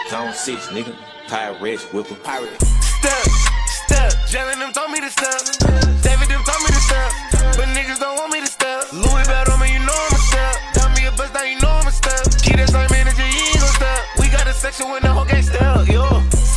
Count 6, nigga. Pirate, whipper. Pirate. Step. Jalen them told me to step. David them told me to step. But niggas don't want me to step. Louis belt on me, you know I'm a step. Got me a bust, now you know I'm a step. Key that same energy, you ain't gon' step. We got a section with the whole gang step, yo.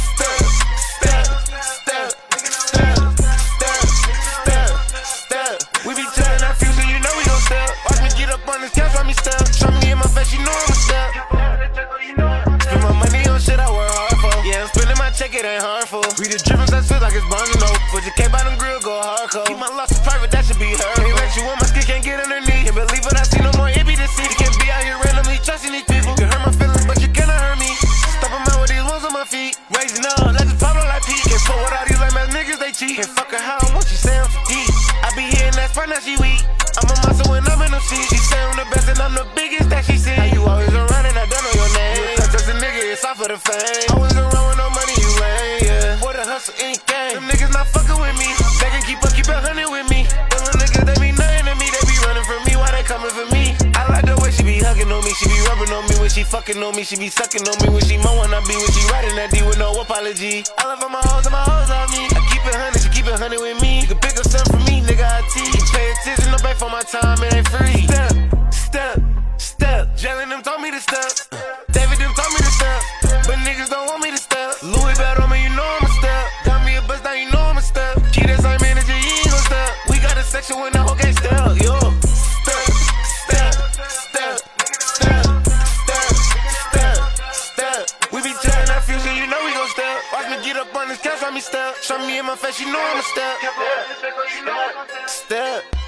Step. We be telling our future, you know we gon' step. Watch me get up on this couch, watch me step. Show me in my face, you know I'm a step. Spend my money on shit I work hard for. Yeah, I'm spending my check, it ain't hard for. Read the drippers, that feel like it's burning, no. Put your cape out them grill, go hardcore. Keep my losses private, that should be heard. Can't let you on my skin, can't get underneath. Can't believe what I see no more, it be deceived. You can't be out here randomly trusting these people. You can hurt my feelings, but you cannot hurt me. Stop them out with these ones on my feet. Raising up, let this pop up like Pete. Can't fuck with all these lame ass niggas, they cheat. Can't fuck her how I want, she say I'm deep. I be hitting that spot, now she weak. I'm a monster when I'm in them seats. She say I'm the best and I'm the biggest that she seen. How you always around and I don't know your name. You touch us a nigga, it's off for the fame. Always around with no money, you ain't, yeah. Boy, the hustle ain't game. Them niggas not fucking with me. They can keep it 100 with me. Them little niggas, they be nothing to me. They be running from me, why they coming for me? I like the way she be hugging on me. She be rubbing on me when she fucking on me. She be sucking on me when she mowing on me. When she riding that D with no apology. I love all my hoes and my hoes on me. I keep it 100, she keep it 100 with me. You can pick up something from me, nigga, I teach. You pay attention, no pay for my time, it ain't free. Step. Jalen them told me to step. David them told me to step. But niggas don't want me to step. Louis belt on me, you know I'm a step. Got me a bust, now you know I'm a step. Key that same energy, you ain't gon' step. We got a section with the whole gang step, yo. Step. We be telling our future, you know we gon' step. Watch me get up on this couch, watch me step. Show me in my face, you know I'm a step. Step.